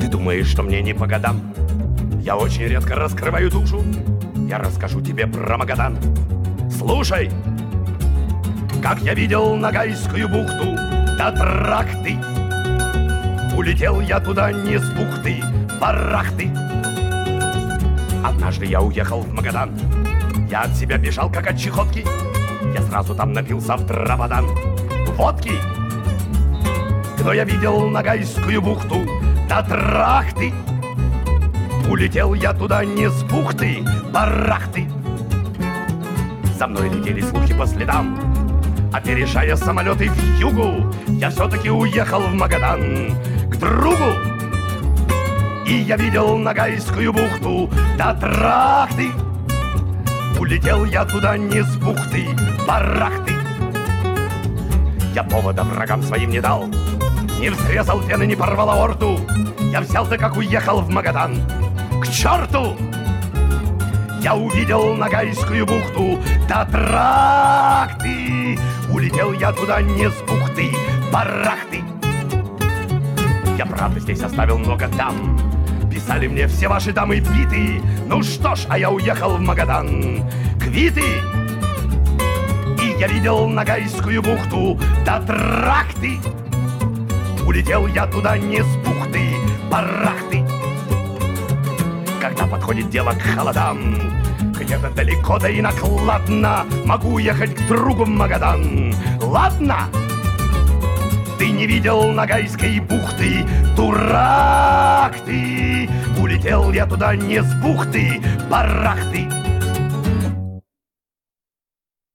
Ты думаешь, что мне не по годам? Я очень редко раскрываю душу. Я расскажу тебе про Магадан. Слушай, как я видел Ногайскую бухту до тракты. Улетел я туда не с бухты, барахты. Однажды я уехал в Магадан. Я от себя бежал, как от чехотки. Я сразу там напился в Драбадан водки. Но я видел Ногайскую бухту до тракты. Улетел я туда не с бухты, барахты. За мной летели слухи по следам. Опережая самолеты в югу, я все-таки уехал в Магадан к другу. И я видел Ногайскую бухту до тракты. Улетел я туда не с бухты, барахты. Я повода врагам своим не дал, не взрезал вены, не порвал аорту. Я взял, да как уехал в Магадан к черту. Я увидел Ногайскую бухту до тракты. Улетел я туда не с бухты, барахты. Я, правда, здесь оставил много дам. Писали мне все ваши дамы биты. Ну что ж, а я уехал в Магадан квиты. И я видел Ногайскую бухту до тракты. Улетел я туда не с бухты, барахты. Когда подходит дело к холодам, где-то далеко, да и накладно, могу ехать к другу в Магадан. Ладно? Ты не видел Ногайской бухты, дурак ты. Улетел я туда не с бухты, барахты.